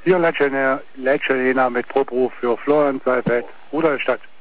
Hier Leccelena mit Probruf für Florian Seifeld, Rudolstadt.